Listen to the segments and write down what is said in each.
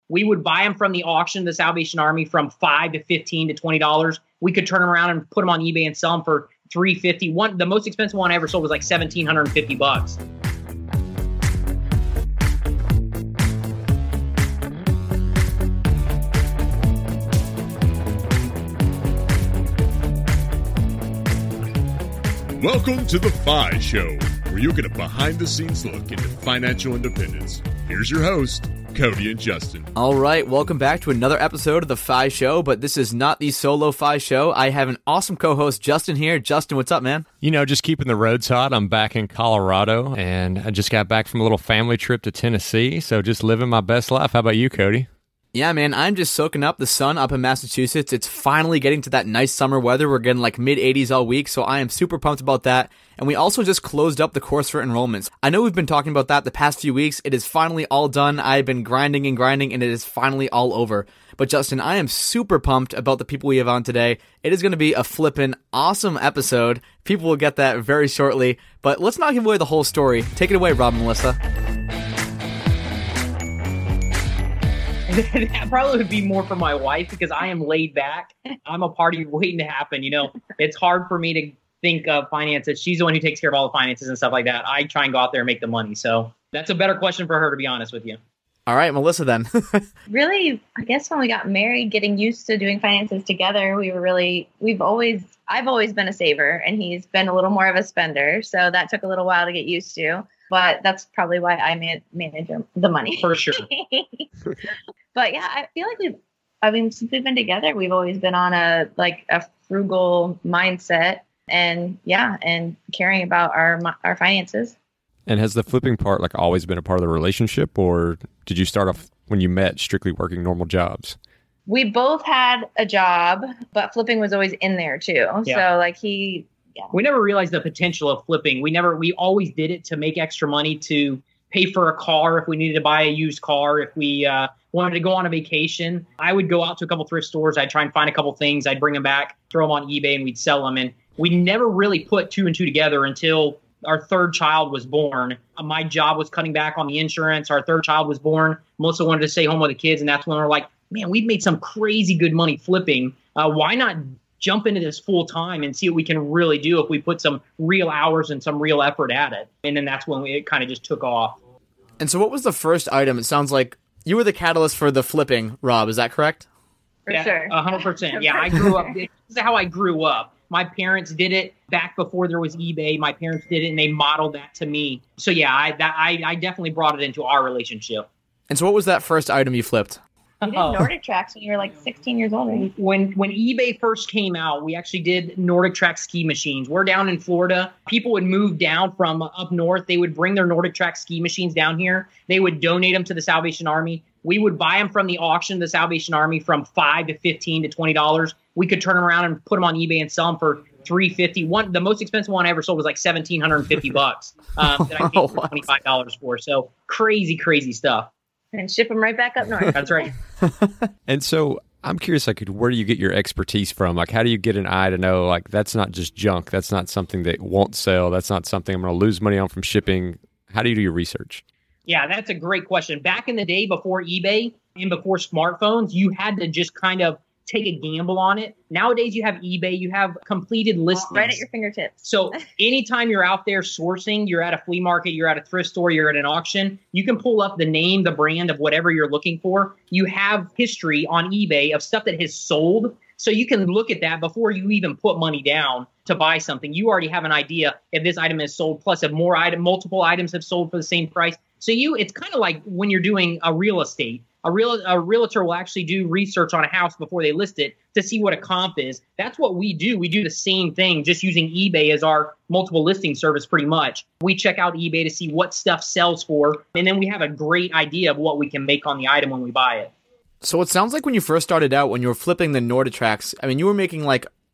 We would buy them from the auction, the Salvation Army, from $5 to $15 to $20. We could turn them around and put them on eBay and sell them for $350. The most expensive one I ever sold was like $1,750. Welcome to The FI Show, where you get a behind-the-scenes look into financial independence. Here's your host, Cody and Justin. All right, welcome back to another episode of The FI Show, but this is not the solo FI Show. I have an awesome co-host, Justin, here. Justin, what's up, man? You know, just keeping the roads hot. I'm back in Colorado, and I just got back from a little family trip to Tennessee, so just living my best life. How about you, Cody? Yeah, man, I'm just soaking up the sun up in Massachusetts. It's finally getting to that nice summer weather. We're getting like mid-80s all week, so I am super pumped about that. And we also just closed up the course for enrollments. I know we've been talking about that the past few weeks. It is finally all done. I've been grinding, and it is finally all over. But Justin, I am super pumped about the people we have on today. It is going to be a flippin' awesome episode. People will get that very shortly. But let's not give away the whole story. Take it away, Rob and Melissa. That probably would be more for my wife because I am laid back. I'm a party waiting to happen. You know, it's hard for me to think of finances. She's the one who takes care of all the finances and stuff like that. I try and go out there and make the money. So that's a better question for her, to be honest with you. All right, Melissa, then. Really, I guess when we got married, getting used to doing finances together, I've always been a saver and he's been a little more of a spender. So that took a little while to get used to. But that's probably why I manage the money. For sure. But yeah, I feel like since we've been together, we've always been on a frugal mindset and caring about our finances. And has the flipping part always been a part of the relationship, or did you start off when you met strictly working normal jobs? We both had a job, but flipping was always in there too. Yeah. So we never realized the potential of flipping. We always did it to make extra money to pay for a car if we needed to buy a used car. If we wanted to go on a vacation, I would go out to a couple thrift stores. I'd try and find a couple things. I'd bring them back, throw them on eBay, and we'd sell them. And we never really put two and two together until our third child was born. My job was cutting back on the insurance. Our third child was born. Melissa wanted to stay home with the kids. And that's when we're like, man, we've made some crazy good money flipping. Why not jump into this full time and see what we can really do if we put some real hours and some real effort at it? And then that's when it kind of just took off. And so what was the first item? It sounds like you were the catalyst for the flipping, Rob. Is that correct? For sure. 100%. Yeah, I grew up. This is how I grew up. My parents did it back before there was eBay. My parents did it, and they modeled that to me. So yeah, I definitely brought it into our relationship. And so what was that first item you flipped? You did Nordic Tracks when you were 16 years old, right? When eBay first came out, we actually did Nordic Track ski machines. We're down in Florida. People would move down from up north. They would bring their Nordic Track ski machines down here. They would donate them to the Salvation Army. We would buy them from the auction, the Salvation Army, from $5 to $15 to $20. We could turn them around and put them on eBay and sell them for $350. The most expensive one I ever sold was $1,750 that I paid $25 for. So crazy stuff. And ship them right back up north. That's right. And so I'm curious, where do you get your expertise from? How do you get an eye to know, that's not just junk. That's not something that won't sell. That's not something I'm going to lose money on from shipping. How do you do your research? Yeah, that's a great question. Back in the day before eBay and before smartphones, you had to just kind of take a gamble on it. Nowadays, you have eBay, you have completed listings. Right at your fingertips. So anytime you're out there sourcing, you're at a flea market, you're at a thrift store, you're at an auction, you can pull up the name, the brand of whatever you're looking for. You have history on eBay of stuff that has sold. So you can look at that before you even put money down to buy something. You already have an idea if this item is sold, plus if multiple items have sold for the same price. So it's kind of like when you're doing a real estate. A realtor will actually do research on a house before they list it to see what a comp is. That's what we do. We do the same thing, just using eBay as our multiple listing service pretty much. We check out eBay to see what stuff sells for, and then we have a great idea of what we can make on the item when we buy it. So it sounds like when you first started out, when you were flipping the Nordic Tracks, you were making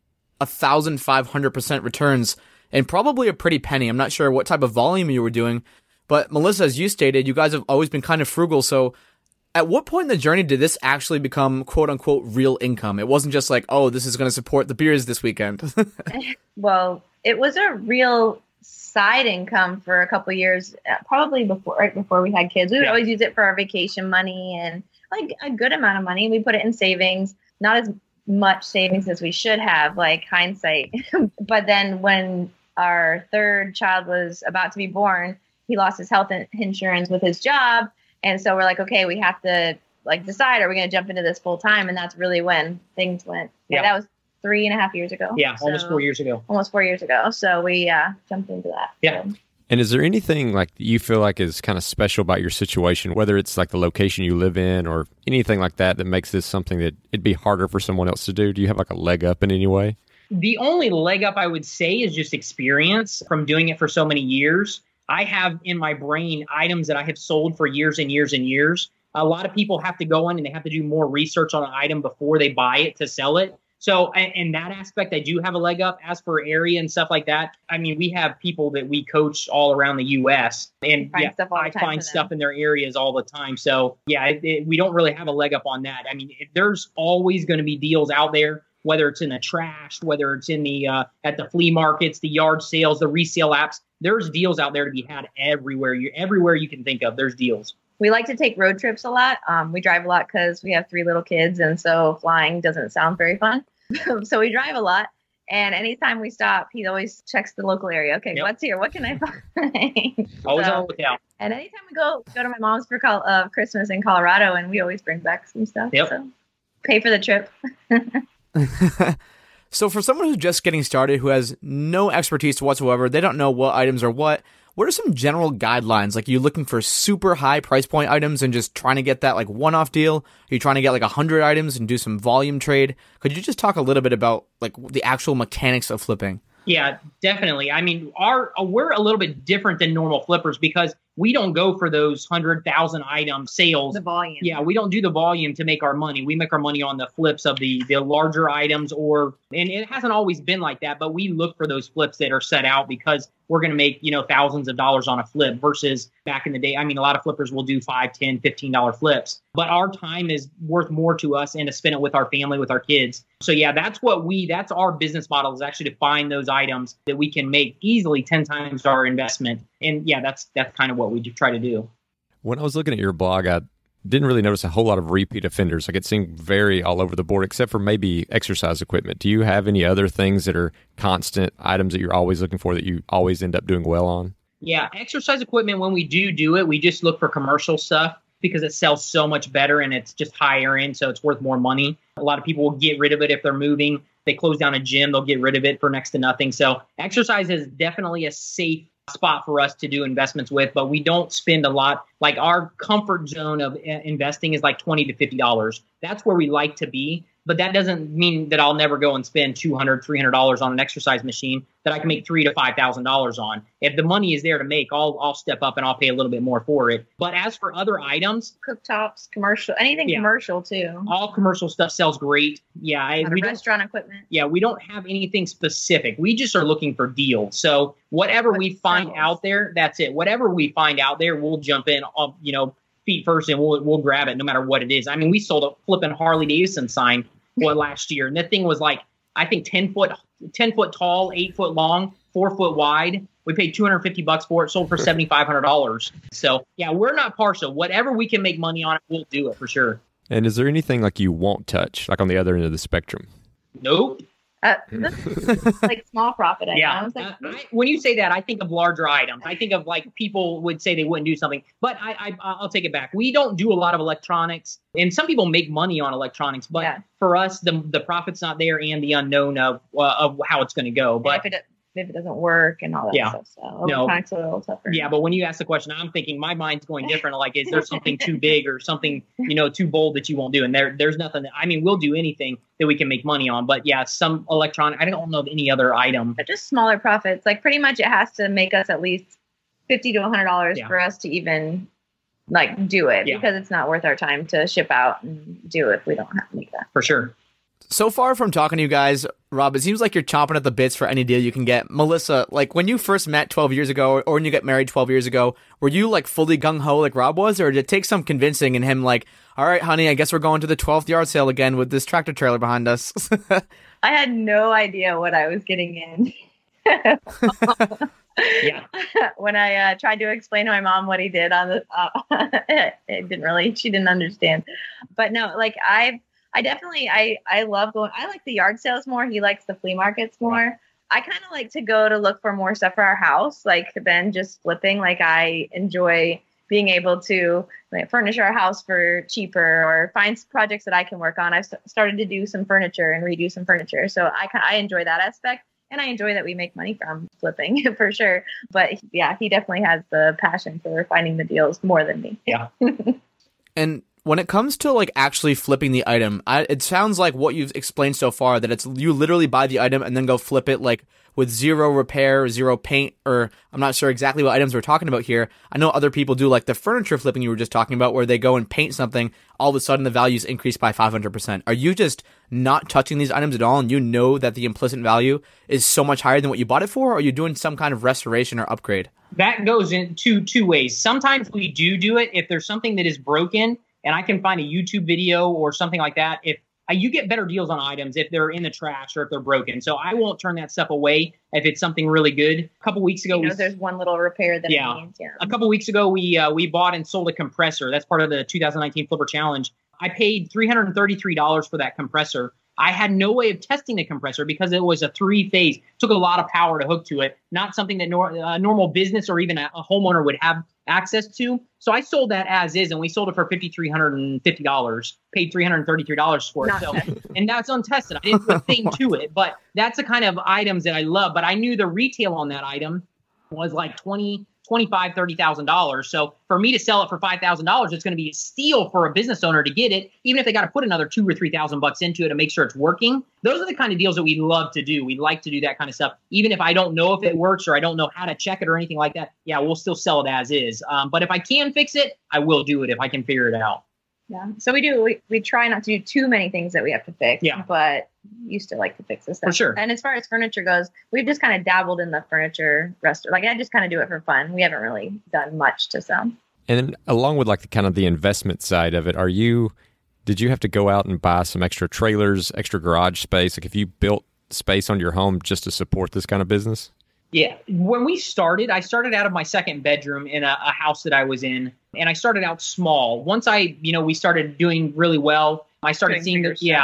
1,500% returns and probably a pretty penny. I'm not sure what type of volume you were doing, but Melissa, as you stated, you guys have always been kind of frugal. So at what point in the journey did this actually become quote unquote real income? It wasn't just this is going to support the beers this weekend. Well, it was a real side income for a couple of years, probably right before we had kids. We would always use it for our vacation money, and like a good amount of money. We put it in savings, not as much savings as we should have, like hindsight. But then when our third child was about to be born, he lost his health insurance with his job. And so we're like, okay, we have to like decide, are we going to jump into this full time? And that's really when things went. Yeah. That was 3.5 years ago. Yeah. Almost 4 years ago. Almost 4 years ago. So we jumped into that. Yeah. So. And is there anything like you feel like is kind of special about your situation, whether it's like the location you live in or anything like that makes this something that it'd be harder for someone else to do? Do you have like a leg up in any way? The only leg up I would say is just experience from doing it for so many years. I have in my brain items that I have sold for years and years and years. A lot of people have to go in and they have to do more research on an item before they buy it to sell it. So in that aspect, I do have a leg up. As for area and stuff like that, I mean, we have people that we coach all around the U.S. and I find stuff in their areas all the time. So yeah, we don't really have a leg up on that. I mean, there's always going to be deals out there, whether it's in the trash, whether it's in the at the flea markets, the yard sales, the resale apps. There's deals out there to be had everywhere. Everywhere you can think of, there's deals. We like to take road trips a lot. We drive a lot because we have 3 little kids, and so flying doesn't sound very fun. So we drive a lot, and anytime we stop, he always checks the local area. Okay, What's here? What can I find? Always on the lookout. And anytime we go to my mom's for Christmas in Colorado, and we always bring back some stuff. Yep. So pay for the trip. So for someone who's just getting started, who has no expertise whatsoever, they don't know what items are what are some general guidelines? Like, are you looking for super high price point items and just trying to get that like one-off deal? Are you trying to get like 100 items and do some volume trade? Could you just talk a little bit about like the actual mechanics of flipping? Yeah, definitely. I mean, we're a little bit different than normal flippers because we don't go for those 100,000 item sales. The volume. Yeah, we don't do the volume to make our money. We make our money on the flips of the larger items, and it hasn't always been like that, but we look for those flips that are set out because we're going to make, thousands of dollars on a flip versus back in the day. I mean, a lot of flippers will do $5, $10, $15 flips, but our time is worth more to us and to spend it with our family, with our kids. So yeah, that's our business model, is actually to find those items that we can make easily 10 times our investment. And yeah, that's kind of what we try to do. When I was looking at your blog, I didn't really notice a whole lot of repeat offenders. Like, it seemed very all over the board, except for maybe exercise equipment. Do you have any other things that are constant items that you're always looking for that you always end up doing well on? Yeah, exercise equipment, when we do it, we just look for commercial stuff because it sells so much better and it's just higher end, so it's worth more money. A lot of people will get rid of it if they're moving. They close down a gym, they'll get rid of it for next to nothing. So exercise is definitely a safe spot for us to do investments with, but we don't spend a lot. Like, our comfort zone of investing is like $20 to $50. That's where we like to be. But that doesn't mean that I'll never go and spend $200, $300 on an exercise machine that I can make $3,000 to $5,000 on. If the money is there to make, I'll step up and I'll pay a little bit more for it. But as for other items, cooktops, commercial, anything commercial too. All commercial stuff sells great. Yeah, restaurant equipment. Yeah, we don't have anything specific. We just are looking for deals. So whatever we find out there, that's it. Whatever we find out there, we'll jump in. Feet first, and we'll grab it no matter what it is. I mean, we sold a flipping Harley Davidson sign last year, and that thing was like, I think 10 foot tall, 8 foot long, 4 foot wide. We paid $250 for it, sold for $7,500. So yeah, we're not partial. Whatever we can make money on it, we'll do it for sure. And is there anything like you won't touch, like on the other end of the spectrum? Nope. Like small profit items. Yeah. When you say that, I think of larger items. I think of like people would say they wouldn't do something, but I'll take it back. We don't do a lot of electronics, and some people make money on electronics, but for us, the profit's not there, and the unknown of how it's going to go. But if it doesn't work and all that stuff. So electronics are a little tougher. Yeah, but when you ask the question, I'm thinking my mind's going different. Like, is there something too big or something, too bold that you won't do? And there's nothing. We'll do anything that we can make money on. But yeah, some electronic. I don't know of any other item. But just smaller profits. Like, pretty much it has to make us at least $50 to $100 for us to even do it, because it's not worth our time to ship out and do it if we don't have to make that. For sure. So far from talking to you guys, Rob, it seems like you're chomping at the bits for any deal you can get. Melissa, like, when you first met 12 years ago, or when you got married 12 years ago, were you like fully gung-ho like Rob was, or did it take some convincing and him like, all right, honey, I guess we're going to the 12th yard sale again with this tractor trailer behind us? I had no idea what I was getting in. Yeah. When I tried to explain to my mom what he did on the, she didn't understand. But no, like I definitely, I love going, I like the yard sales more. He likes the flea markets more. I kind of like to go to look for more stuff for our house, like than just flipping. Like I enjoy being able to furnish our house for cheaper or find projects that I can work on. I've started to do some furniture and redo some furniture. So I enjoy that aspect. And I enjoy that we make money from flipping for sure. But yeah, he definitely has the passion for finding the deals more than me. Yeah. And when it comes to like actually flipping the item, it sounds like what you've explained so far that it's you literally buy the item and then go flip it like with zero repair, zero paint, or I'm not sure exactly what items we're talking about here. I know other people do like the furniture flipping you were just talking about where they go and paint something, all of a sudden the value's increased by 500%. Are you just not touching these items at all and you know that the implicit value is so much higher than what you bought it for, or are you doing some kind of restoration or upgrade? That goes in two ways. Sometimes we do it if there's something that is broken and I can find a YouTube video or something like that. If you get better deals on items if they're in the trash or if they're broken. So I won't turn that stuff away if it's something really good. A couple weeks ago, there's one little repair that it needs. Yeah. A couple weeks ago, we bought and sold a compressor. That's part of the 2019 Flipper Challenge. I paid $333 for that compressor. I had no way of testing the compressor because it was a 3-phase. It took a lot of power to hook to it, not something that a normal business or even a homeowner would have access to. So I sold that as is, and we sold it for $5,350, paid $333 for it. So, and that's untested. I didn't do a thing to it, but that's the kind of items that I love. But I knew the retail on that item was like $25,000, $30,000. So for me to sell it for $5,000, it's going to be a steal for a business owner to get it, even if they got to put another $2,000 or $3,000 into it to make sure it's working. Those are the kind of deals that we love to do. We like to do that kind of stuff. Even if I don't know if it works or I don't know how to check it or anything like that, yeah, we'll still sell it as is. But if I can fix it, I will do it if I can figure it out. Yeah. So we try not to do too many things that we have to fix. Yeah. But you still like to fix this stuff. For sure. And as far as furniture goes, we've just kind of dabbled in the furniture restaurant. Like I just kind of do it for fun. We haven't really done much to sell. And then along with like the kind of the investment side of it, did you have to go out and buy some extra trailers, extra garage space? Like if you built space on your home just to support this kind of business? Yeah. When I started out of my second bedroom in a house that I was in, and I started out small. Once we started doing really well, I started seeing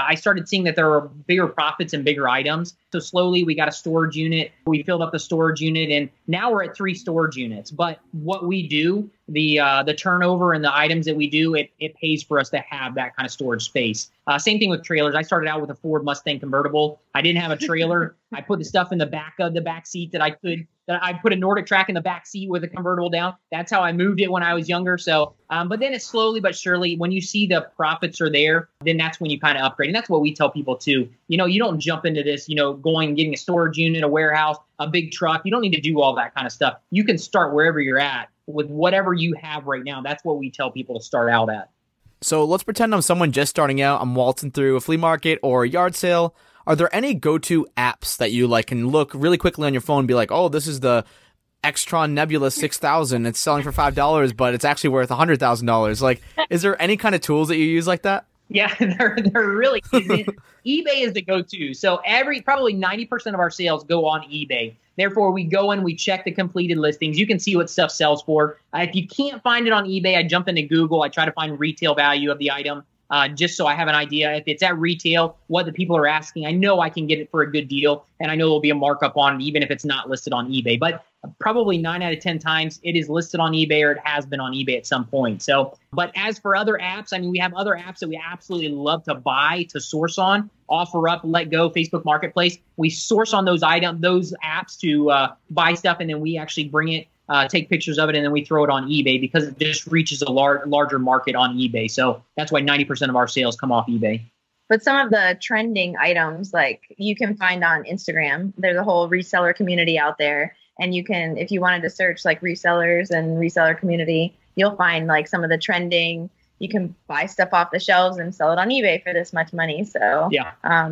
that there were bigger profits and bigger items. So slowly we got a storage unit. We filled up the storage unit, and now we're at 3 storage units. But what we do, the turnover and the items that we do, it pays for us to have that kind of storage space. Same thing with trailers. I started out with a Ford Mustang convertible. I didn't have a trailer. I put the stuff in the back of the back seat that I put a Nordic Track in the back seat with a convertible down. That's how I moved it when I was younger. So, but then it's slowly but surely, when you see the profits are there, then that's when you kind of upgrade. And that's what we tell people too. You don't jump into this, going and getting a storage unit, a warehouse, a big truck. You don't need to do all that kind of stuff. You can start wherever you're at with whatever you have right now. That's what we tell people to start out at. So let's pretend I'm someone just starting out. I'm waltzing through a flea market or a yard sale. Are there any go-to apps that you can look really quickly on your phone and be like, oh, this is the Extron Nebula 6000. It's selling for $5, but it's actually worth $100,000. Like, is there any kind of tools that you use like that? Yeah, they're really easy. eBay is the go-to. So probably 90% of our sales go on eBay. Therefore, we go and we check the completed listings. You can see what stuff sells for. If you can't find it on eBay, I jump into Google. I try to find retail value of the item. Just so I have an idea. If it's at retail, what the people are asking, I know I can get it for a good deal, and I know there'll be a markup on it, even if it's not listed on eBay. But probably 9 out of 10 times it is listed on eBay, or it has been on eBay at some point. So, but as for other apps, we have other apps that we absolutely love to buy, to source on. OfferUp, Let Go, Facebook Marketplace. We source on those apps to buy stuff, and then we actually bring it. Take pictures of it, and then we throw it on eBay because it just reaches a larger market on eBay. So that's why 90% of our sales come off eBay. But some of the trending items, you can find on Instagram. There's a whole reseller community out there. And you can, if you wanted to search resellers and reseller community, you'll find some of the trending. You can buy stuff off the shelves and sell it on eBay for this much money. So yeah,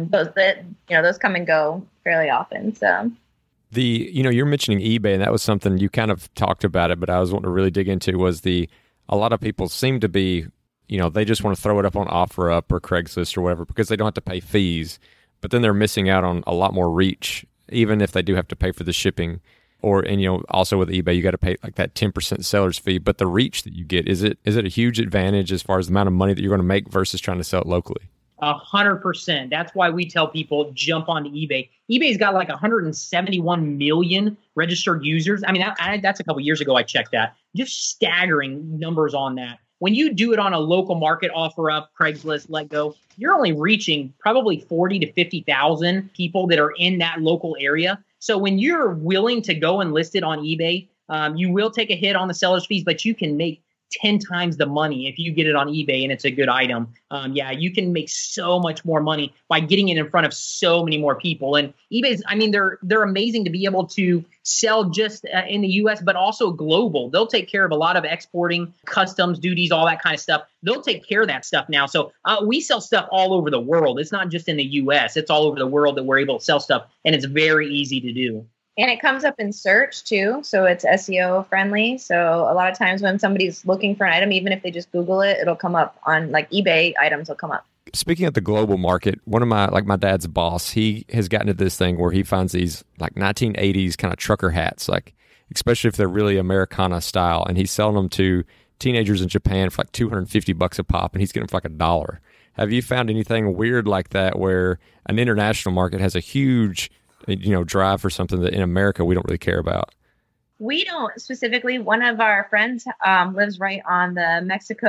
those come and go fairly often. So. You're mentioning eBay, and that was something you kind of talked about it, but I was wanting to really dig into was a lot of people seem to be, they just want to throw it up on OfferUp or Craigslist or whatever because they don't have to pay fees, but then they're missing out on a lot more reach, even if they do have to pay for the shipping. or and also with eBay you got to pay like that 10% seller's fee, but the reach that you get, is it a huge advantage as far as the amount of money that you're going to make versus trying to sell it locally? 100%. That's why we tell people jump onto eBay. eBay's got like 171 million registered users. I mean, that's a couple years ago I checked that. Just staggering numbers on that. When you do it on a local market, OfferUp, Craigslist, LetGo, you're only reaching probably 40 to 50,000 people that are in that local area. So when you're willing to go and list it on eBay, you will take a hit on the seller's fees, but you can make 10 times the money if you get it on eBay and it's a good item. You can make so much more money by getting it in front of so many more people. And eBay's, I mean, they're amazing to be able to sell just in the US, but also global. They'll take care of a lot of exporting, customs, duties, all that kind of stuff. They'll take care of that stuff now. So we sell stuff all over the world. It's not just in the US. It's all over the world that we're able to sell stuff, and it's very easy to do. And it comes up in search too, so it's SEO friendly. So a lot of times when somebody's looking for an item, even if they just Google it, it'll come up on like eBay items will come up. Speaking of the global market, one of my dad's boss, he has gotten to this thing where he finds these like 1980s kind of trucker hats, like especially if they're really Americana style, and he's selling them to teenagers in Japan for like $250 a pop, and he's getting them for like $1. Have you found anything weird like that where an international market has a huge drive for something that in America we don't really care about? We don't specifically. One of our friends lives right on the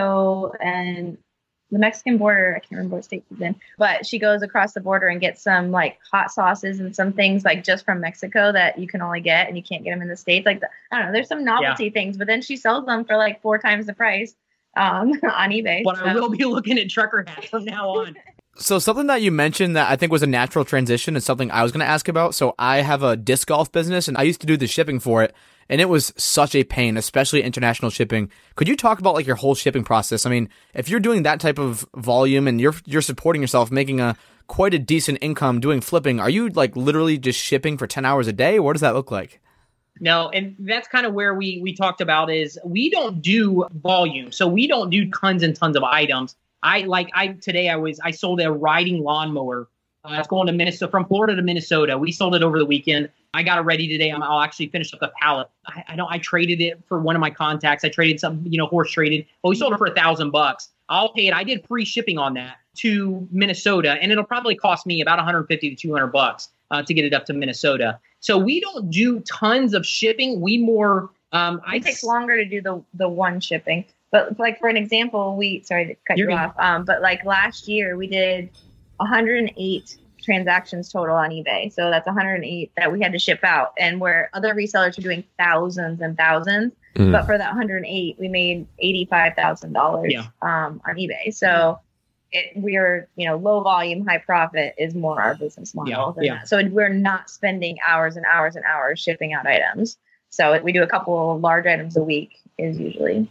Mexican border. I can't remember what state she's in, but she goes across the border and gets some like hot sauces and some things like just from Mexico that you can only get and you can't get them in the States. Like, I don't know, there's some novelty things, but then she sells them for like 4 times the price on eBay. But I will be looking at trucker hats from now on. So something that you mentioned that I think was a natural transition is something I was going to ask about. So I have a disc golf business and I used to do the shipping for it, and it was such a pain, especially international shipping. Could you talk about like your whole shipping process? I mean, if you're doing that type of volume and you're supporting yourself, making quite a decent income doing flipping, are you like literally just shipping for 10 hours a day? What does that look like? No, and that's kind of where we talked about is we don't do volume. So we don't do tons and tons of items. I sold a riding lawnmower. It's going to Minnesota, from Florida to Minnesota. We sold it over the weekend. I got it ready today. I'll actually finish up the pallet. I traded it for one of my contacts. I traded some, horse traded. Well, we sold it for $1,000. I'll pay it. I did free shipping on that to Minnesota, and it'll probably cost me about $150 to $200 to get it up to Minnesota. So we don't do tons of shipping. We more. It takes longer to do the one shipping. But like for an example, sorry to cut you off. But like last year we did 108 transactions total on eBay. So that's 108 that we had to ship out, and where other resellers are doing thousands and thousands. But for that 108, we made $85,000 on eBay. So we're low volume, high profit is more our business model than that. So we're not spending hours and hours and hours shipping out items. So we do a couple of large items a week is usually.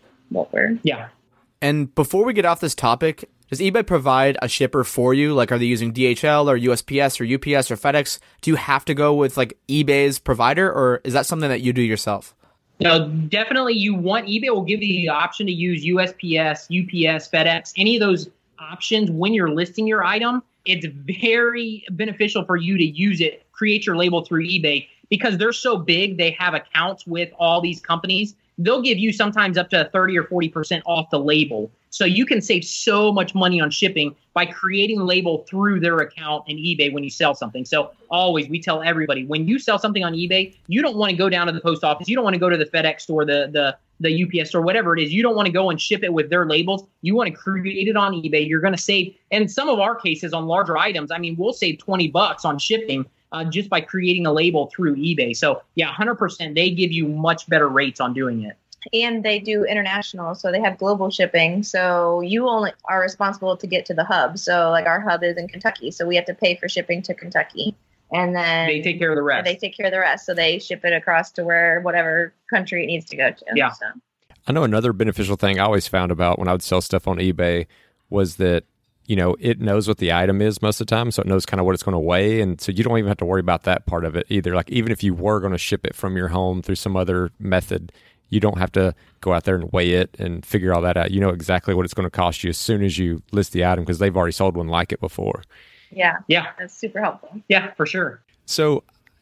And before we get off this topic, does eBay provide a shipper for you? Like, are they using DHL or USPS or UPS or FedEx? Do you have to go with like eBay's provider, or is that something that you do yourself? No, definitely. eBay will give you the option to use USPS, UPS, FedEx, any of those options when you're listing your item. It's very beneficial for you to use it, create your label through eBay, because they're so big. They have accounts with all these companies. They'll give you sometimes up to 30 or 40% off the label. So you can save so much money on shipping by creating a label through their account in eBay when you sell something. So always, we tell everybody, when you sell something on eBay, you don't want to go down to the post office. You don't want to go to the FedEx store, the UPS store, whatever it is. You don't want to go and ship it with their labels. You want to create it on eBay. You're going to save. And in some of our cases on larger items, I mean, we'll save $20 on shipping just by creating a label through eBay. So 100%, they give you much better rates on doing it. And they do international, so they have global shipping. So you only are responsible to get to the hub. So like our hub is in Kentucky, so we have to pay for shipping to Kentucky. And then they take care of the rest. They take care of the rest. So they ship it across to whatever country it needs to go to. Yeah. So. I know another beneficial thing I always found about when I would sell stuff on eBay was that it knows what the item is most of the time, so it knows kind of what it's going to weigh, and so you don't even have to worry about that part of it either. Like, even if you were going to ship it from your home through some other method, you don't have to go out there and weigh it and figure all that out. You know exactly what it's going to cost you as soon as you list the item, because they've already sold one like it before. Yeah. That's super helpful. Yeah, for sure. So,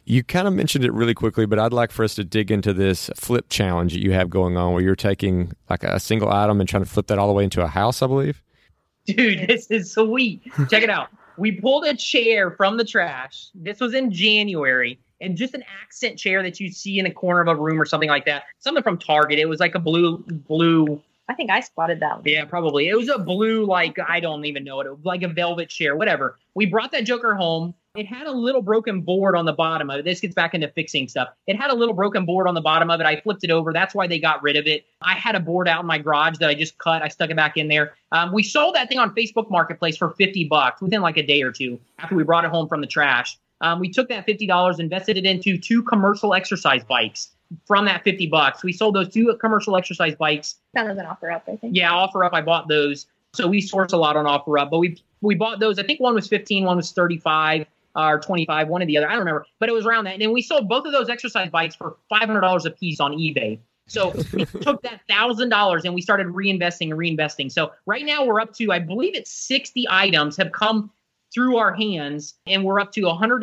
You kind of mentioned it really quickly, but I'd like for us to dig into this flip challenge that you have going on where you're taking like a single item and trying to flip that all the way into a house, I believe. Dude, this is sweet. Check it out. We pulled a chair from the trash. This was in January. And just an accent chair that you see in the corner of a room or something like that. Something from Target. It was like a blue. I think I spotted that one. Yeah, probably. It was a blue, like, I don't even know it. It was like a velvet chair, whatever. We brought that joker home. It had a little broken board on the bottom of it. This gets back into fixing stuff. It had a little broken board on the bottom of it. I flipped it over. That's why they got rid of it. I had a board out in my garage that I just cut. I stuck it back in there. We sold that thing on Facebook Marketplace for $50 within like a day or two after we brought it home from the trash. We took that $50, invested it into 2 commercial exercise bikes. From that $50, we sold those 2 commercial exercise bikes. That was an OfferUp, I think. Yeah, OfferUp. I bought those. So we source a lot on OfferUp, but we bought those. I think one was 15, one was 35 or 25, one or the other. I don't remember, but it was around that. And then we sold both of those exercise bikes for $500 a piece on eBay. So we took that $1,000 and we started reinvesting. So right now we're up to, I believe it's 60 items have come through our hands, and we're up to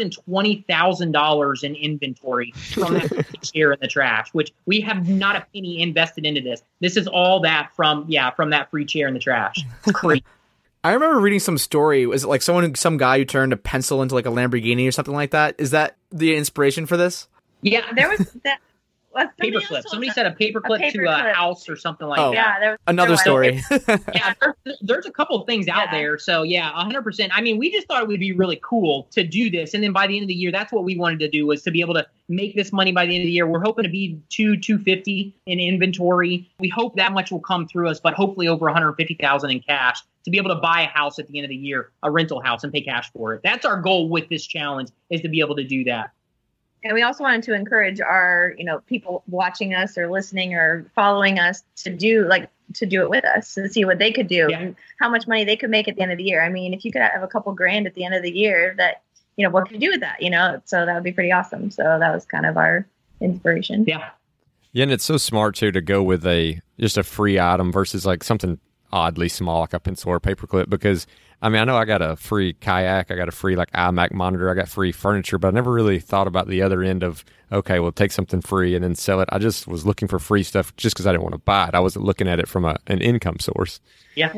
$120,000 in inventory from that chair in the trash, which we have not a penny invested into this. This is all that from that free chair in the trash. It's crazy. I remember reading some story. Was it like some guy who turned a pencil into like a Lamborghini or something like that? Is that the inspiration for this? Yeah, there was that. Paperclip. Somebody said a paperclip to a house or something like that. Yeah, there was another story. Yeah, there's a couple of things out there. So yeah, 100%. I mean, we just thought it would be really cool to do this, and then by the end of the year, that's what we wanted to do, was to be able to make this money by the end of the year. We're hoping to be $250 in inventory. We hope that much will come through us, but hopefully over $150,000 in cash to be able to buy a house at the end of the year, a rental house, and pay cash for it. That's our goal with this challenge, is to be able to do that. And we also wanted to encourage our, people watching us or listening or following us to do it with us, to see what they could do and how much money they could make at the end of the year. I mean, if you could have a couple grand at the end of the year, that, what could you do with that, So that would be pretty awesome. So that was kind of our inspiration. Yeah. Yeah, and it's so smart too to go with just a free item versus like something oddly small like a pencil or a paperclip, because I mean, I know I got a free kayak, I got a free like iMac monitor, I got free furniture, but I never really thought about the other end of, okay, well, take something free and then sell it. I just was looking for free stuff just because I didn't want to buy it. I wasn't looking at it from an income source. Yeah.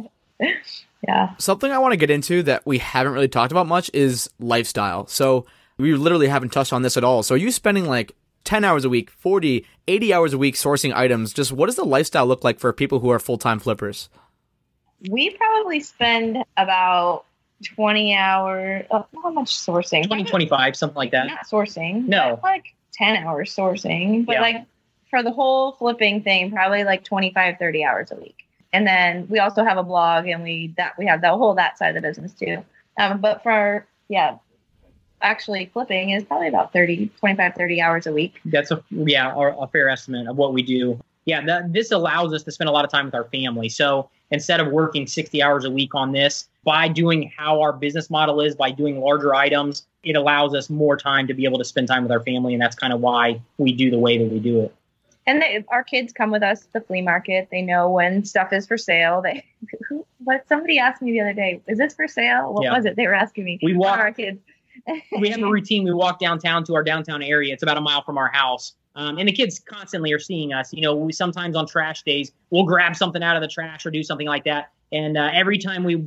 Yeah. Something I want to get into that we haven't really talked about much is lifestyle. So we literally haven't touched on this at all. So are you spending like 10 hours a week, 40, 80 hours a week sourcing items? Just what does the lifestyle look like for people who are full-time flippers? We probably spend about 20 hours, how much sourcing? 20, 25, something like that. Not sourcing. No. Like 10 hours sourcing. But like for the whole flipping thing, probably like 25, 30 hours a week. And then we also have a blog, and we have that side of the business too. But for, actually flipping is probably about 25, 30 hours a week. That's a fair estimate of what we do. Yeah, this allows us to spend a lot of time with our family. So instead of working 60 hours a week on this, by doing how our business model is, by doing larger items, it allows us more time to be able to spend time with our family. And that's kind of why we do the way that we do it. And our kids come with us to the flea market. They know when stuff is for sale. Somebody asked me the other day, is this for sale? What was it? They were asking me. We walk, our kids. We have a routine. We walk downtown to our downtown area. It's about a mile from our house. And the kids constantly are seeing us. We sometimes on trash days, we'll grab something out of the trash or do something like that. And every time we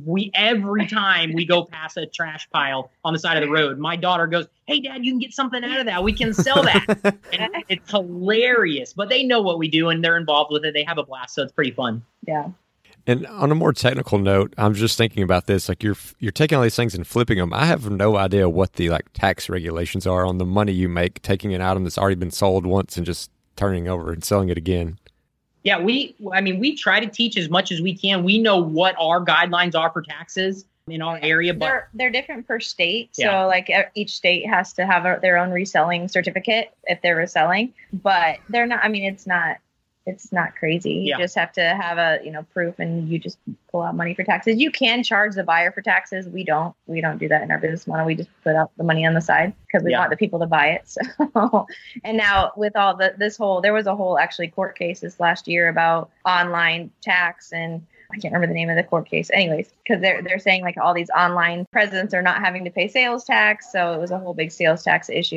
go past a trash pile on the side of the road, my daughter goes, "Hey, Dad, you can get something out of that. We can sell that." And it's hilarious. But they know what we do, and they're involved with it. They have a blast, so it's pretty fun. Yeah. And on a more technical note, I'm just thinking about this. Like you're taking all these things and flipping them. I have no idea what the tax regulations are on the money you make taking an item that's already been sold once and just turning over and selling it again. Yeah, we try to teach as much as we can. We know what our guidelines are for taxes in our area, but they're different per state. So like each state has to have their own reselling certificate if they're reselling, but they're not. I mean, it's not crazy. You just have to have a, proof, and you just pull out money for taxes. You can charge the buyer for taxes. We don't do that in our business model. We just put out the money on the side because we want the people to buy it. So, and now with all there was a whole actually court case this last year about online tax, and I can't remember the name of the court case anyways, because they're saying like all these online presence are not having to pay sales tax. So it was a whole big sales tax issue.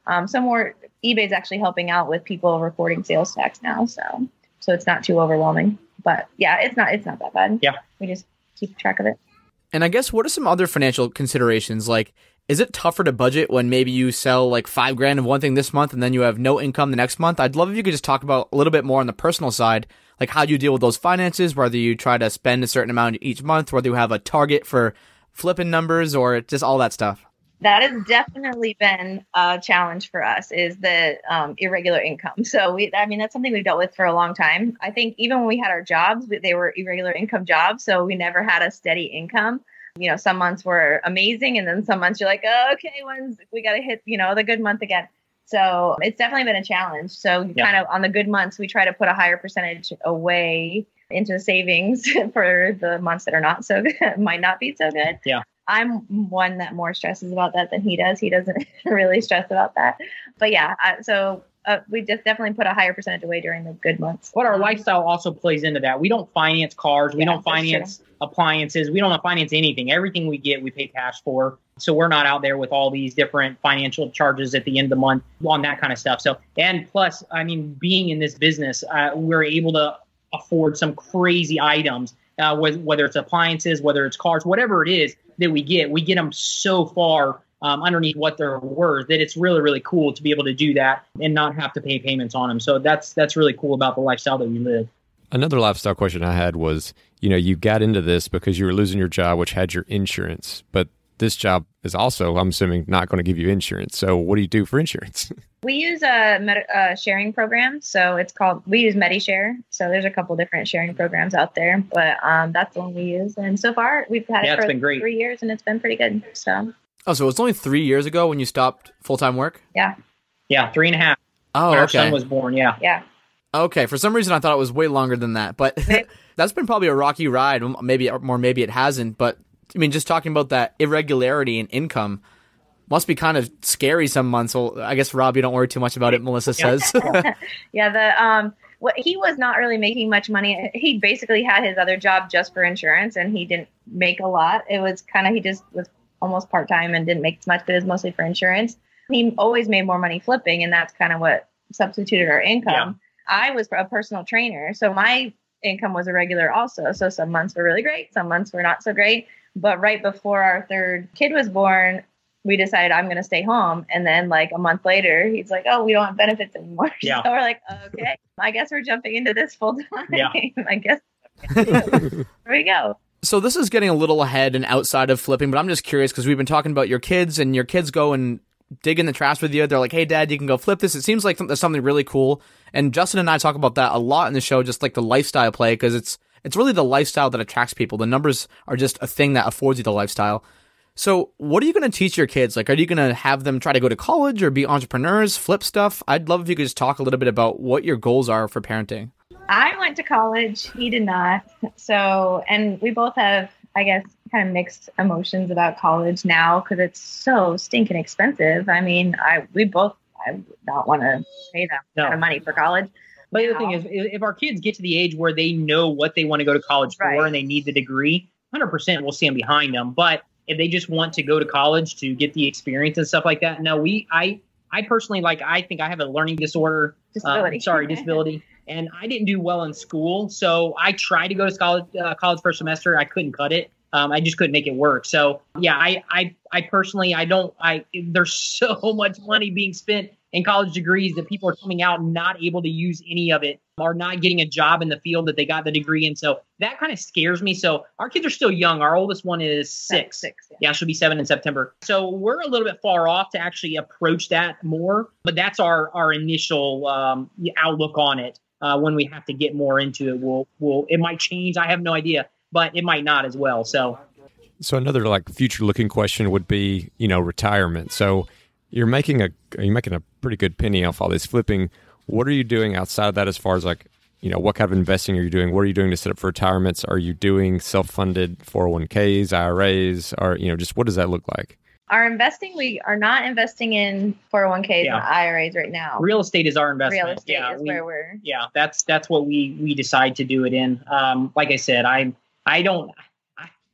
Some more eBay's actually helping out with people reporting sales tax now. So it's not too overwhelming, but yeah, it's not that bad. Yeah. We just keep track of it. And I guess what are some other financial considerations? Like, is it tougher to budget when maybe you sell like $5,000 of one thing this month and then you have no income the next month? I'd love if you could just talk about a little bit more on the personal side, like how do you deal with those finances, whether you try to spend a certain amount each month, whether you have a target for flipping numbers or just all that stuff. That has definitely been a challenge for us, is the irregular income. So that's something we've dealt with for a long time. I think even when we had our jobs, they were irregular income jobs. So we never had a steady income. Some months were amazing. And then some months you're like, oh, okay, when's we got to hit, the good month again. So it's definitely been a challenge. So kind of on the good months, we try to put a higher percentage away into savings for the months that are not so good, might not be so good. Yeah. I'm one that more stresses about that than he does. He doesn't really stress about that. But yeah, we just definitely put a higher percentage away during the good months. But our lifestyle also plays into that. We don't finance cars. We don't finance appliances. We don't finance anything. Everything we get, we pay cash for. So we're not out there with all these different financial charges at the end of the month on that kind of stuff. So, and plus, being in this business, we're able to afford some crazy items, whether it's appliances, whether it's cars, whatever it is that we get them so far underneath what they're worth that it's really, really cool to be able to do that and not have to pay payments on them. So that's really cool about the lifestyle that we live. Another lifestyle question I had was, you got into this because you were losing your job, which had your insurance, but this job is also, I'm assuming, not going to give you insurance. So what do you do for insurance? We use a sharing program. So we use MediShare. So there's a couple different sharing programs out there, but that's the one we use. And so far we've had it for 3 years and it's been pretty good. So. Oh, so it's only 3 years ago when you stopped full-time work? Yeah. Yeah. 3.5. Oh, when okay. Our son was born. Yeah. Yeah. Okay. For some reason I thought it was way longer than that, but that's been probably a rocky ride. Maybe it hasn't, but just talking about that irregularity in income must be kind of scary some months. Well, I guess, Rob, you don't worry too much about it, Melissa says. Yeah, he was not really making much money. He basically had his other job just for insurance, and he didn't make a lot. It was he just was almost part-time and didn't make as much, but it was mostly for insurance. He always made more money flipping, and that's kind of what substituted our income. Yeah. I was a personal trainer, so my income was irregular also. So some months were really great, some months were not so great. But right before our third kid was born, we decided I'm going to stay home. And then like a month later, he's like, oh, we don't have benefits anymore. Yeah. So we're like, okay, I guess we're jumping into this full time. Yeah. I guess. There we go. So this is getting a little ahead and outside of flipping, but I'm just curious because we've been talking about your kids and your kids go and dig in the trash with you. They're like, hey, Dad, you can go flip this. It seems like there's something really cool. And Justin and I talk about that a lot in the show, just like the lifestyle play, because it's really the lifestyle that attracts people. The numbers are just a thing that affords you the lifestyle. So what are you going to teach your kids? Like, are you going to have them try to go to college or be entrepreneurs, flip stuff? I'd love if you could just talk a little bit about what your goals are for parenting. I went to college. He did not. So, and we both have, I guess, kind of mixed emotions about college now because it's so stinking expensive. We both, I would not want to pay that kind of money for college. But the other thing is, if our kids get to the age where they know what they want to go to college for and they need the degree, 100% we'll stand behind them. But if they just want to go to college to get the experience and stuff like that, no, I personally, I think I have a learning disorder. Disability. And I didn't do well in school. So I tried to go to college for a semester. I couldn't cut it. I just couldn't make it work. So yeah, I personally, there's so much money being spent in college degrees that people are coming out not able to use any of it or not getting a job in the field that they got the degree in. So that kind of scares me. So our kids are still young. Our oldest one is 6. Yeah, she'll be 7 in September. So we're a little bit far off to actually approach that more. But that's our initial outlook on it. When we have to get more into it, it might change. I have no idea, but it might not as well. So another future looking question would be, retirement. So you're making a pretty good penny off all this flipping. What are you doing outside of that as far as what kind of investing are you doing? What are you doing to set up for retirements? Are you doing self-funded 401ks, IRAs, or, just what does that look like? Our investing, we are not investing in 401ks and IRAs right now. Real estate is our investment. Real estate is where we're. Yeah, that's what we decide to do it in. Like I said, I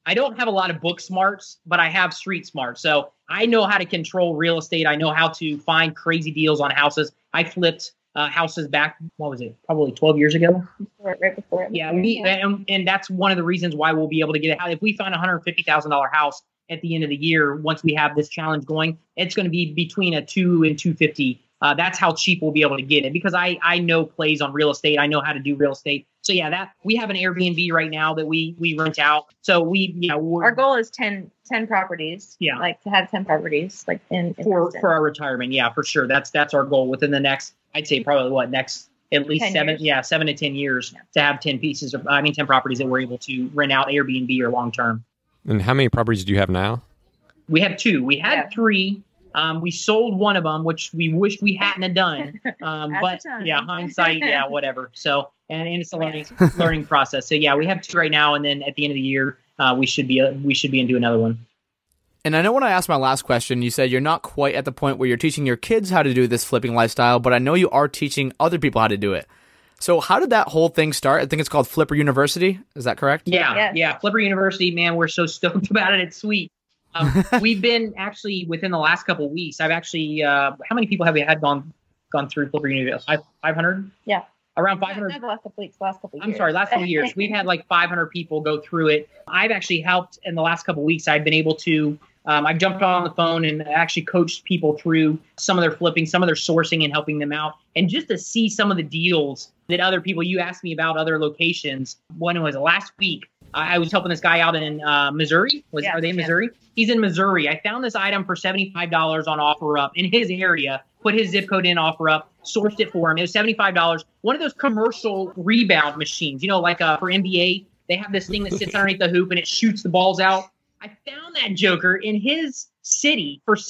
I don't have a lot of book smarts, but I have street smarts. So I know how to control real estate. I know how to find crazy deals on houses. I flipped houses back, what was it, probably 12 years ago? Right before it. Yeah, and that's one of the reasons why we'll be able to get it. If we find a $150,000 house at the end of the year, once we have this challenge going, it's going to be between a 2 and 250. That's how cheap we'll be able to get it, because I know plays on real estate. I know how to do real estate. So yeah, that we have an Airbnb right now that we rent out. So our goal is 10 properties. Yeah, like to have 10 properties like in for our retirement. Yeah, for sure. That's our goal within the next, I'd say probably next at least 7 to 10 years to have 10 properties that we're able to rent out Airbnb or long term. And how many properties do you have now? We have 2. We had 3. We sold one of them, which we wish we hadn't have done. But yeah, hindsight, yeah, whatever. So, and it's a learning process. So yeah, we have 2 right now. And then at the end of the year, we should be into another one. And I know when I asked my last question, you said you're not quite at the point where you're teaching your kids how to do this flipping lifestyle, but I know you are teaching other people how to do it. So how did that whole thing start? I think it's called Flipper University. Is that correct? Yeah. Flipper University, man, we're so stoked about it. It's sweet. We've been actually within the last couple of weeks. I've actually, how many people have we had gone through Flipper University? 500? Yeah. Around 500. The last couple weeks, last couple years. I'm sorry, last couple years. We've had like 500 people go through it. I've actually helped in the last couple of weeks. I've been able to, I've jumped on the phone and actually coached people through some of their flipping, some of their sourcing and helping them out. And just to see some of the deals that other people, you asked me about other locations. When was it? Last week, I was helping this guy out in Missouri. Are they in Missouri? He's in Missouri. I found this item for $75 on OfferUp in his area, put his zip code in OfferUp, sourced it for him. It was $75. One of those commercial rebound machines, like for NBA, they have this thing that sits underneath the hoop and it shoots the balls out. I found that joker in his city for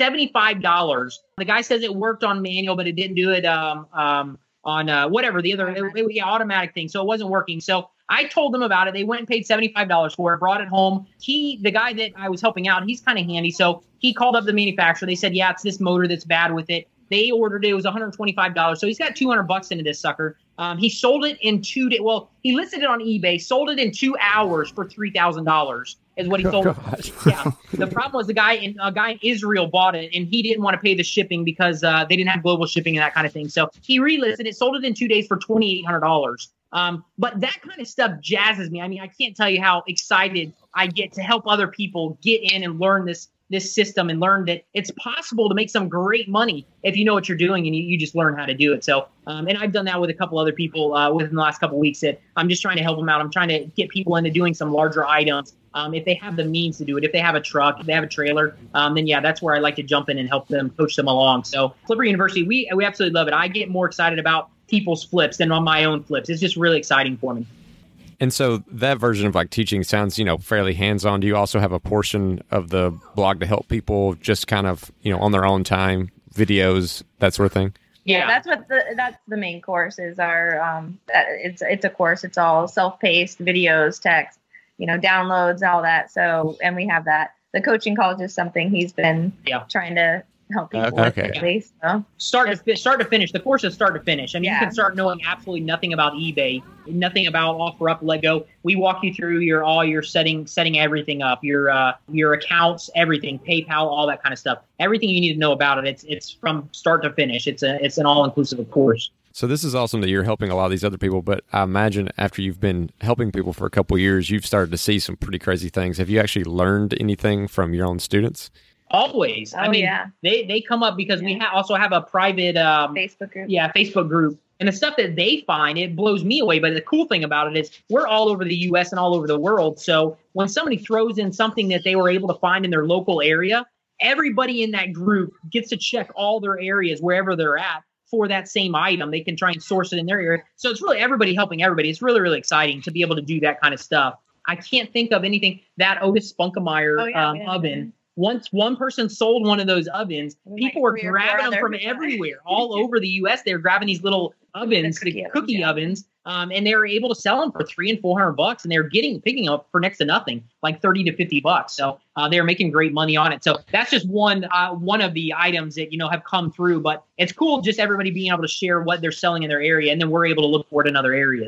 $75. The guy says it worked on manual, but it didn't do it on whatever, the other automatic thing. So it wasn't working. So I told them about it. They went and paid $75 for it, brought it home. The guy that I was helping out, he's kind of handy. So he called up the manufacturer. They said, yeah, it's this motor that's bad with it. They ordered it. It was $125. So he's got $200 into this sucker. He sold it in 2 days. Well, he listed it on eBay, sold it in 2 hours for $3,000 is what he sold it. Yeah. The problem was a guy in Israel bought it and he didn't want to pay the shipping because they didn't have global shipping and that kind of thing. So he relisted it, sold it in 2 days for $2,800. But that kind of stuff jazzes me. I mean, I can't tell you how excited I get to help other people get in and learn this system and learn that it's possible to make some great money if you know what you're doing and you just learn how to do it. So, and I've done that with a couple other people within the last couple of weeks that I'm just trying to help them out. I'm trying to get people into doing some larger items. If they have the means to do it, if they have a truck, if they have a trailer, then yeah, that's where I like to jump in and help them, coach them along. So Flipper University, we absolutely love it. I get more excited about people's flips than on my own flips. It's just really exciting for me. And so that version of like teaching sounds, fairly hands-on. Do you also have a portion of the blog to help people just kind of, on their own time, videos, that sort of thing? Yeah, that's the main course is our, it's a course. It's all self-paced videos, text, downloads, all that. So, and we have that. The coaching college is something he's been trying to help people with at least. So. Start to finish. The course is start to finish. I mean, you can start knowing absolutely nothing about eBay, nothing about OfferUp, Lego. We walk you through your setting everything up, your accounts, everything, PayPal, all that kind of stuff. Everything you need to know about it. It's from start to finish. It's an all-inclusive course. So this is awesome that you're helping a lot of these other people, but I imagine after you've been helping people for a couple of years, you've started to see some pretty crazy things. Have you actually learned anything from your own students? Always. I mean, they come up because we also have a private Facebook group. Yeah, Facebook group. And the stuff that they find, it blows me away. But the cool thing about it is we're all over the U.S. and all over the world. So when somebody throws in something that they were able to find in their local area, everybody in that group gets to check all their areas wherever they're at for that same item. They can try and source it in their area. So it's really everybody helping everybody. It's really, really exciting to be able to do that kind of stuff. I can't think of anything. That Otis Spunkemeyer oven. Once one person sold one of those ovens, people were grabbing them from everywhere, all over the U.S. They were grabbing these little ovens, the cookie ovens, and they were able to sell them for $300 and $400, and they were picking up for next to nothing, like $30 to $50. So they were making great money on it. So that's just one of the items that have come through. But it's cool just everybody being able to share what they're selling in their area, and then we're able to look for it in other areas.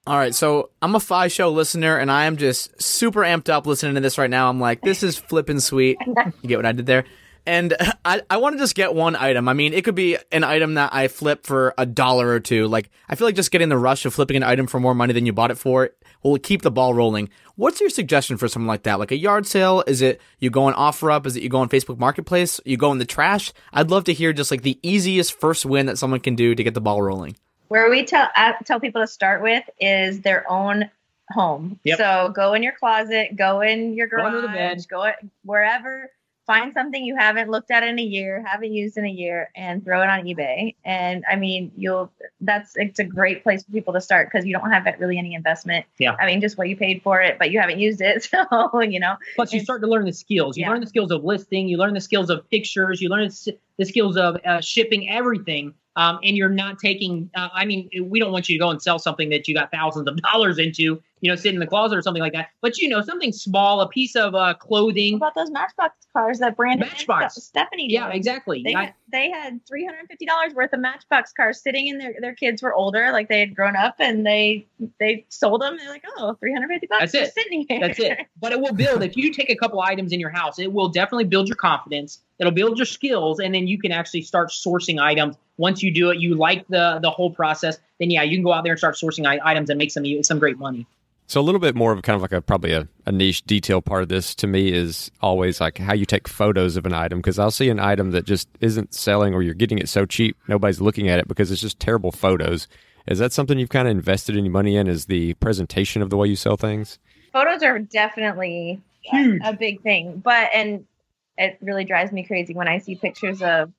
All right, so I'm a Fi Show listener, and I am just super amped up listening to this right now. I'm like, this is flippin' sweet. You get what I did there? And I want to just get one item. I mean, it could be an item that I flip for $1 or $2. Like, I feel like just getting the rush of flipping an item for more money than you bought it for will keep the ball rolling. What's your suggestion for something like that? Like a yard sale? Is it you go on OfferUp? Is it you go on Facebook Marketplace? You go in the trash? I'd love to hear just like the easiest first win that someone can do to get the ball rolling. Where we tell people to start with is their own home. Yep. So go in your closet, go in your Go under the garage, bed. go wherever. Find something you haven't looked at in a year, haven't used in a year, and throw it on eBay. And I mean, it's a great place for people to start because you don't have really any investment. Yeah. I mean, just what you paid for it, but you haven't used it. So, Plus, you start to learn the skills. You Yeah. learn the skills of listing. You learn the skills of pictures. You learn the skills of shipping, everything. And you're not taking, we don't want you to go and sell something that you got thousands of dollars into, sit in the closet or something like that. But, something small, a piece of clothing. What about those Matchbox cars that Brandon Matchbox. and Stephanie did? Yeah, exactly. They had $350 worth of Matchbox cars sitting in their kids were older, like they had grown up, and they sold them. They're like, oh, $350 That's it. sitting here. That's it. But it will build, if you take a couple items in your house, it will definitely build your confidence. It'll build your skills, and then you can actually start sourcing items. Once you do it, you like the whole process, then you can go out there and start sourcing items and make some great money. So a little bit more of kind of like probably a niche detail part of this to me is always like how you take photos of an item, because I'll see an item that just isn't selling or you're getting it so cheap nobody's looking at it because it's just terrible photos. Is that something you've kind of invested any money in, is the presentation of the way you sell things? Photos are definitely Huge. a big thing, and it really drives me crazy when I see pictures of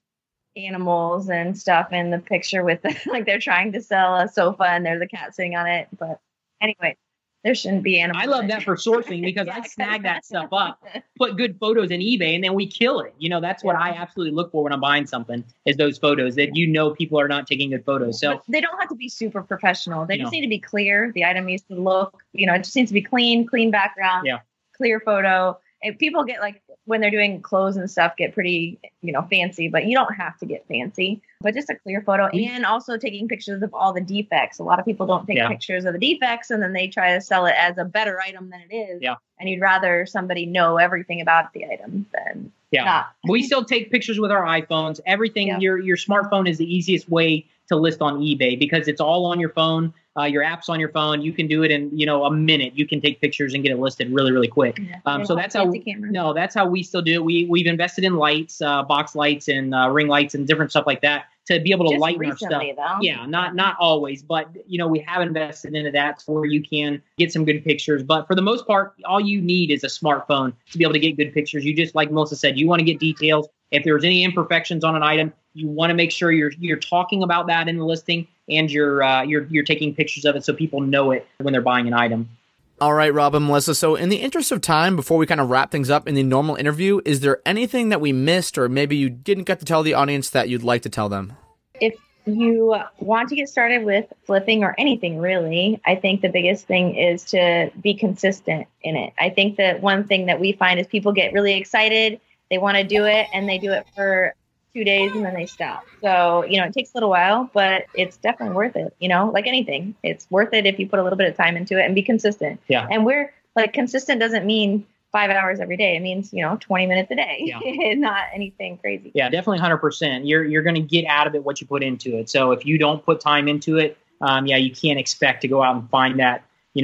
animals and stuff in the picture with like they're trying to sell a sofa and there's a cat sitting on it. But anyway, there shouldn't be animals. I love that for sourcing because Yeah. I snag that stuff up, put good photos in eBay, and then we kill it. That's what I absolutely look for when I'm buying something, is those photos that people are not taking good photos. So But they don't have to be super professional. They No. just need to be clear. The item needs to look, it just needs to be clean background, Yeah. clear photo. And people get like, when they're doing clothes and stuff, get pretty, fancy, but you don't have to get fancy, but just a clear photo. And also taking pictures of all the defects. A lot of people don't take Yeah. pictures of the defects, and then they try to sell it as a better item than it is. Yeah. And you'd rather somebody know everything about the item than yeah, not. we still take pictures with our iPhones. Everything, Yeah. your smartphone is the easiest way to list on eBay because it's all on your phone. Your app's on your phone. You can do it in a minute. You can take pictures and get it listed really, really quick. Yeah. So that's how. Fancy cameras. No, that's how we still do it. We've invested in lights, box lights, and ring lights, and different stuff like that to be able to Just lighten our stuff. recently, though. Yeah, not always, but we have invested into that where you can get some good pictures. But for the most part, all you need is a smartphone to be able to get good pictures. You just, like Melissa said, you want to get details. If there's any imperfections on an item, you want to make sure you're talking about that in the listing, and you're taking pictures of it so people know it when they're buying an item. All right, Rob and Melissa. So in the interest of time, before we kind of wrap things up in the normal interview, is there anything that we missed or maybe you didn't get to tell the audience that you'd like to tell them? If you want to get started with flipping or anything really, I think the biggest thing is to be consistent in it. I think that one thing that we find is people get really excited, they want to do it, and they do it for 2 days and then they stop. So, it takes a little while, but it's definitely worth it. Like anything, it's worth it if you put a little bit of time into it and be consistent. Yeah. And we're like, consistent doesn't mean 5 hours every day. It means, 20 minutes a day. Yeah. Not anything crazy. Yeah, definitely 100%. You're going to get out of it what you put into it. So if you don't put time into it, you can't expect to go out and find that, a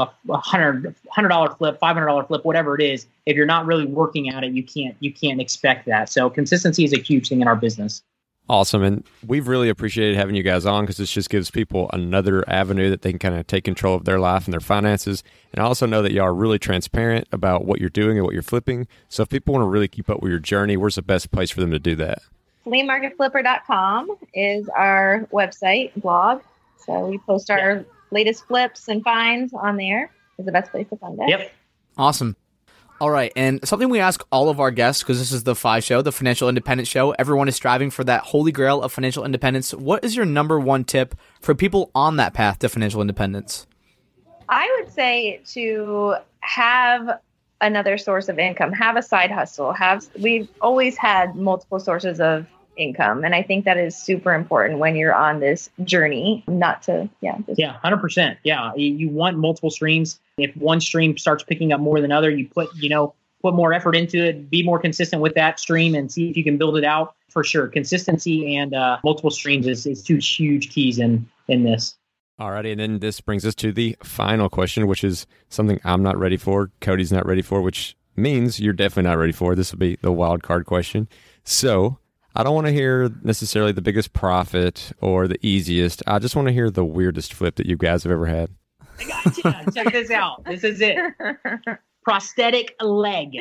$100 flip, $500 flip, whatever it is. If you're not really working at it, you can't expect that. So consistency is a huge thing in our business. Awesome. And we've really appreciated having you guys on because this just gives people another avenue that they can kind of take control of their life and their finances. And I also know that y'all are really transparent about what you're doing and what you're flipping. So if people want to really keep up with your journey, where's the best place for them to do that? Fleamarketflipper.com is our website, blog. So we post our latest flips and finds on there. Is the best place to find us. Yep. Awesome. All right, and something we ask all of our guests, because this is the FI Show, the Financial Independence Show. Everyone is striving for that holy grail of financial independence. What is your number one tip for people on that path to financial independence? I would say to have another source of income, have a side hustle. We've always had multiple sources of income. And I think that is super important when you're on this journey, not to, Yeah, 100%. Yeah. You want multiple streams. If one stream starts picking up more than other, you put more effort into it, be more consistent with that stream and see if you can build it out for sure. Consistency and multiple streams is two huge keys in this. Alrighty, and then this brings us to the final question, which is something I'm not ready for, Cody's not ready for, which means you're definitely not ready for. This will be the wild card question. So I don't want to hear necessarily the biggest profit or the easiest. I just want to hear the weirdest flip that you guys have ever had. I gotcha. Check this out. This is it. Prosthetic leg.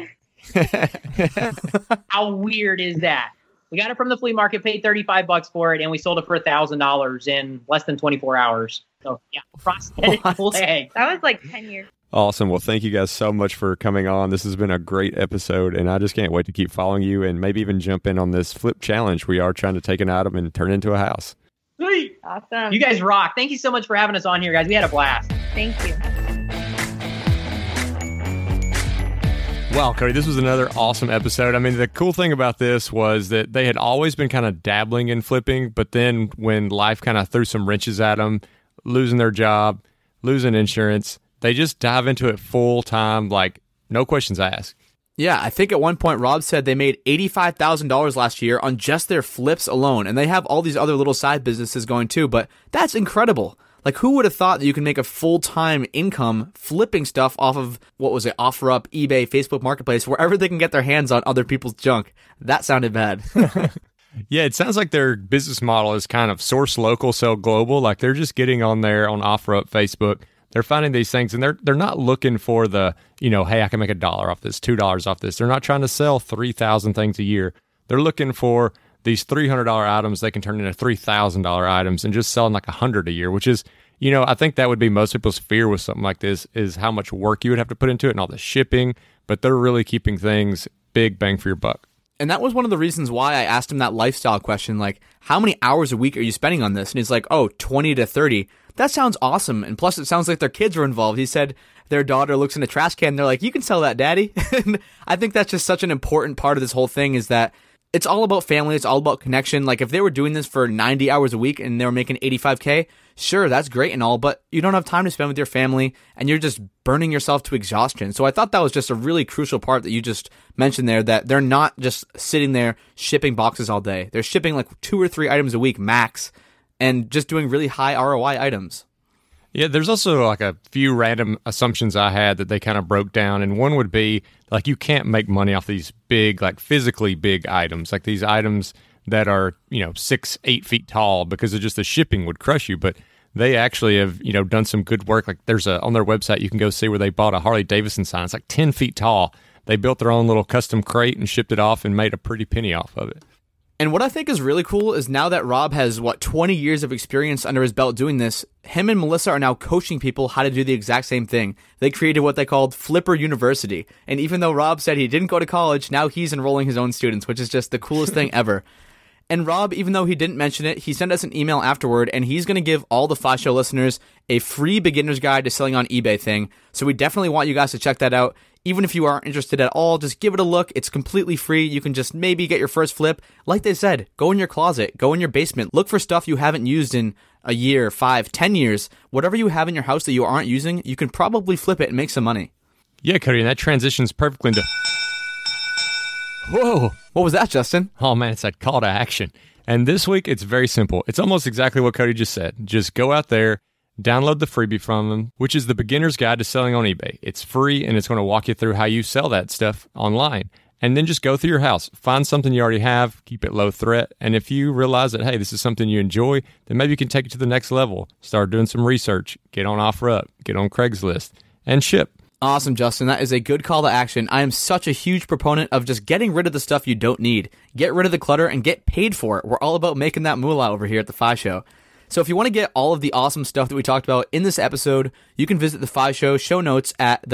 How weird is that? We got it from the flea market, paid $35 for it, and we sold it for $1,000 in less than 24 hours. So, yeah, prosthetic leg. that was like 10 years. Awesome. Well, thank you guys so much for coming on. This has been a great episode, and I just can't wait to keep following you and maybe even jump in on this flip challenge. We are trying to take an item and turn it into a house. Sweet. Awesome. You guys rock. Thank you so much for having us on here, guys. We had a blast. Thank you. Wow, Cody, this was another awesome episode. I mean, the cool thing about this was that they had always been kind of dabbling in flipping, but then when life kind of threw some wrenches at them, losing their job, losing insurance, they just dive into it full time, like no questions asked. Yeah, I think at one point Rob said they made $85,000 last year on just their flips alone, and they have all these other little side businesses going too, but that's incredible. Like, who would have thought that you can make a full-time income flipping stuff off of, OfferUp, eBay, Facebook Marketplace, wherever they can get their hands on other people's junk? That sounded bad. Yeah, it sounds like their business model is kind of source local, sell global. Like, they're just getting on there on OfferUp, Facebook. They're finding these things, and they're not looking for the, hey, I can make $1 off this, $2 off this. They're not trying to sell 3,000 things a year. They're looking for these $300 items they can turn into $3,000 items and just selling like 100 a year, which is, I think that would be most people's fear with something like this, is how much work you would have to put into it and all the shipping, but they're really keeping things big bang for your buck. And that was one of the reasons why I asked him that lifestyle question, like, how many hours a week are you spending on this? And he's like, 20 to 30. That sounds awesome. And plus, it sounds like their kids were involved. He said their daughter looks in a trash can. And they're like, you can sell that, Daddy. And I think that's just such an important part of this whole thing, is that it's all about family. It's all about connection. Like, if they were doing this for 90 hours a week and they were making $85K, sure, that's great and all, but you don't have time to spend with your family and you're just burning yourself to exhaustion. So I thought that was just a really crucial part that you just mentioned there, that they're not just sitting there shipping boxes all day. They're shipping like 2 or 3 items a week max and just doing really high ROI items. Yeah, there's also like a few random assumptions I had that they kind of broke down. And one would be, like, you can't make money off these big, like physically big items, like these items that are, 6-8 feet tall, because of just the shipping would crush you. But they actually have, done some good work. Like, there's on their website, you can go see where they bought a Harley Davidson sign. It's like 10 feet tall. They built their own little custom crate and shipped it off and made a pretty penny off of it. And what I think is really cool is now that Rob has, 20 years of experience under his belt doing this, him and Melissa are now coaching people how to do the exact same thing. They created what they called Flipper University. And even though Rob said he didn't go to college, now he's enrolling his own students, which is just the coolest thing ever. And Rob, even though he didn't mention it, he sent us an email afterward, and he's going to give all the Fi Show listeners a free beginner's guide to selling on eBay thing. So we definitely want you guys to check that out. Even if you aren't interested at all, just give it a look. It's completely free. You can just maybe get your first flip. Like they said, go in your closet, go in your basement, look for stuff you haven't used in a year, 5, 10 years. Whatever you have in your house that you aren't using, you can probably flip it and make some money. Yeah, Cody, and that transitions perfectly into... Whoa! What was that, Justin? Oh, man, it's that call to action. And this week, it's very simple. It's almost exactly what Cody just said. Just go out there, download the freebie from them, which is the Beginner's Guide to Selling on eBay. It's free, and it's going to walk you through how you sell that stuff online. And then just go through your house. Find something you already have. Keep it low threat. And if you realize that, hey, this is something you enjoy, then maybe you can take it to the next level. Start doing some research. Get on OfferUp. Get on Craigslist. And ship. Awesome, Justin. That is a good call to action. I am such a huge proponent of just getting rid of the stuff you don't need. Get rid of the clutter and get paid for it. We're all about making that moolah over here at the Fi Show. So if you want to get all of the awesome stuff that we talked about in this episode, you can visit the Fi Show show notes at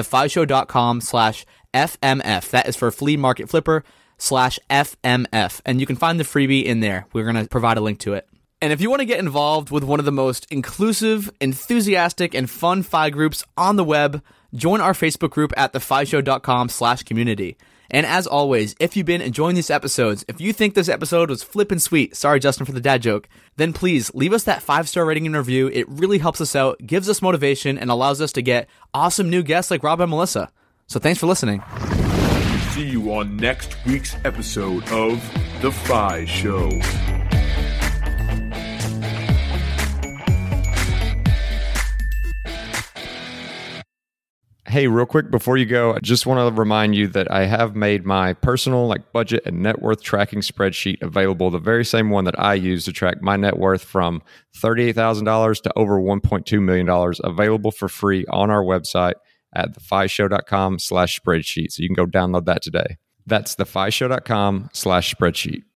thefishow.com/FMF. That is for Flea Market Flipper /FMF. And you can find the freebie in there. We're going to provide a link to it. And if you want to get involved with one of the most inclusive, enthusiastic, and fun Fi groups on the web, join our Facebook group at thefishow.com/community. And as always, if you've been enjoying these episodes, if you think this episode was flippin' sweet, sorry Justin for the dad joke, then please leave us that 5-star rating and review. It really helps us out, gives us motivation, and allows us to get awesome new guests like Rob and Melissa. So thanks for listening. See you on next week's episode of The Fi Show. Hey, real quick before you go, I just want to remind you that I have made my personal budget and net worth tracking spreadsheet available, the very same one that I use to track my net worth from $38,000 to over $1.2 million, available for free on our website at thefishow.com/spreadsheet. So you can go download that today. That's thefishow.com/spreadsheet.